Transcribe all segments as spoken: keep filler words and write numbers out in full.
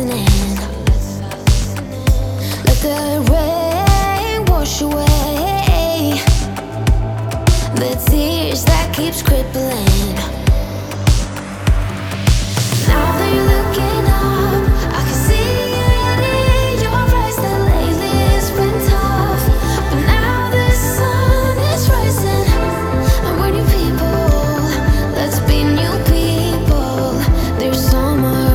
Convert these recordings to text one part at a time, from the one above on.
listening. Let the rain wash away the tears that keeps crippling. Now that you're looking up, I can see it in your eyes that lately it's been tough. But now the sun is rising, and we're new people. Let's be new people. There's summer.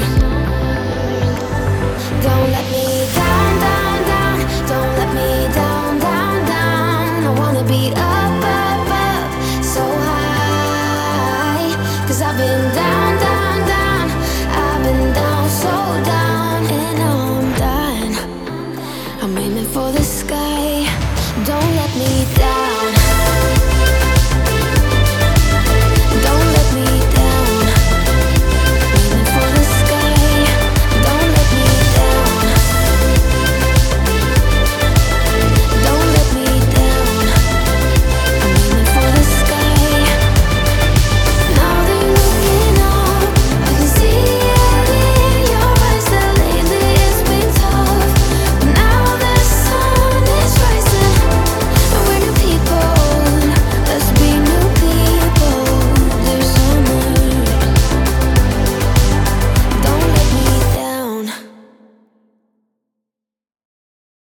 Don't let me down, down, down. Don't let me down, down, down. I wanna be up, up, up, so high. 'Cause I've been down.